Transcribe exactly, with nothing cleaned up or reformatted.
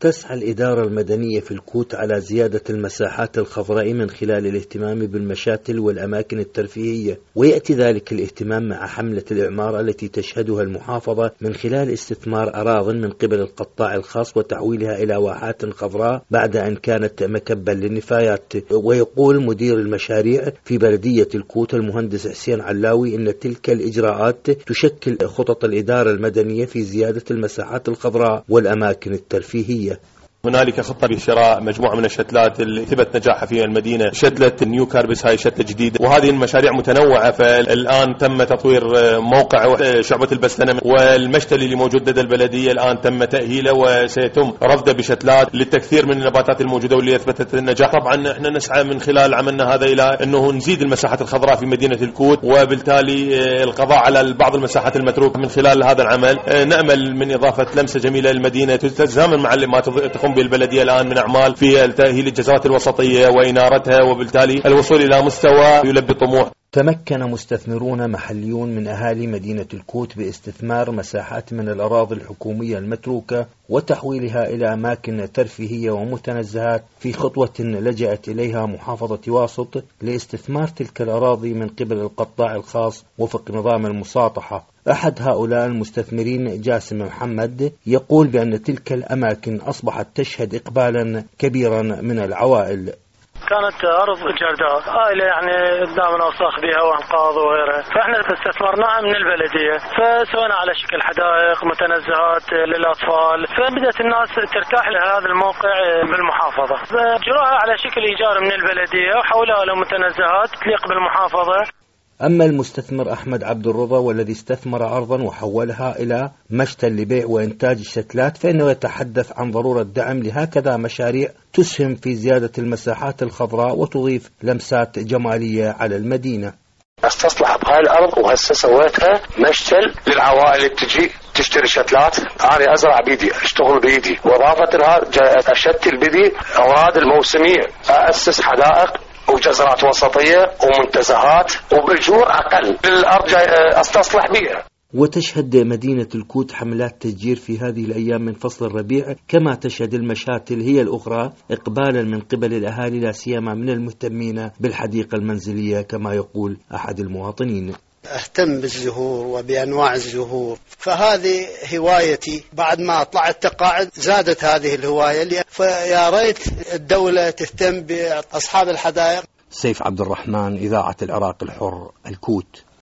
تسعى الإدارة المدنية في الكوت على زيادة المساحات الخضراء من خلال الاهتمام بالمشاتل والأماكن الترفيهية، ويأتي ذلك الاهتمام مع حملة الإعمار التي تشهدها المحافظة من خلال استثمار أراضٍ من قبل القطاع الخاص وتحويلها إلى واحات خضراء بعد أن كانت مكبا للنفايات. ويقول مدير المشاريع في بلدية الكوت المهندس حسين علاوي إن تلك الإجراءات تشكل خطط الإدارة المدنية في زيادة المساحات الخضراء والأماكن الترفيهية. هنالك خطة لشراء مجموعة من الشتلات اللي ثبت نجاحها في المدينة، شتلة نيو كاربس هاي شتلة جديدة، وهذه المشاريع متنوعة. فالآن تم تطوير موقع شعبة البستنة والمشتل اللي موجود لدى البلدية الآن تم تأهيله وسيتم رفضه بشتلات للتكثير من النباتات الموجودة واللي أثبتت النجاح. طبعا احنا نسعى من خلال عملنا هذا إلى أنه نزيد المساحات الخضراء في مدينة الكوت، وبالتالي القضاء على بعض المساحات المتروكة. من خلال هذا العمل نأمل من إضافة لمسة جميلة للمدينة تتزامن مع ما تقوم بالبلدية الآن من أعمال في تأهيل الجزرات الوسطية وإنارتها، وبالتالي الوصول إلى مستوى يلبي الطموح. تمكن مستثمرون محليون من أهالي مدينة الكوت باستثمار مساحات من الأراضي الحكومية المتروكة وتحويلها إلى أماكن ترفيهية ومتنزهات في خطوة لجأت إليها محافظة واسط لاستثمار تلك الأراضي من قبل القطاع الخاص وفق نظام المساطحة. أحد هؤلاء المستثمرين جاسم محمد يقول بأن تلك الأماكن أصبحت تشهد إقبالا كبيرا من العوائل. كانت أرض جرداء عائلة يعني قدامنا وصاخ بها وأنقاض وغيرها، فإحنا استثمرناها من البلدية فسوينا على شكل حدائق متنزهات للأطفال، فبدأت الناس ترتاح لهذا الموقع بالمحافظة، فجروها على شكل إيجار من البلدية وحولها لمتنزهات تليق بالمحافظة. أما المستثمر أحمد عبد الرضا والذي استثمر أرضا وحولها إلى مشتل لبيع وإنتاج الشتلات، فإنه يتحدث عن ضرورة دعم لهكذا مشاريع تسهم في زيادة المساحات الخضراء وتضيف لمسات جمالية على المدينة. استصلح بهاي الأرض وهسه سويتها مشتل للعوائل اللي تجي تشتري شتلات. أنا أزرع بيدي، أشتغل بيدي، وإضافة لها أشتل بيدي أوراد الموسمية، أأسس حدائق وجزرات وسطية ومنتزهات وبالجور أقل بالأرض أستصلح بيها. وتشهد مدينة الكوت حملات تشجير في هذه الأيام من فصل الربيع، كما تشهد المشاتل هي الأخرى إقبالا من قبل الأهالي لا سيما من المهتمين بالحديقة المنزلية كما يقول أحد المواطنين. أهتم بالزهور وبأنواع الزهور، فهذه هوايتي. بعد ما طلعت تقاعد زادت هذه الهواية، فيا ريت الدولة تهتم بأصحاب الحدائق. سيف عبد الرحمن، إذاعة العراق الحر، الكوت.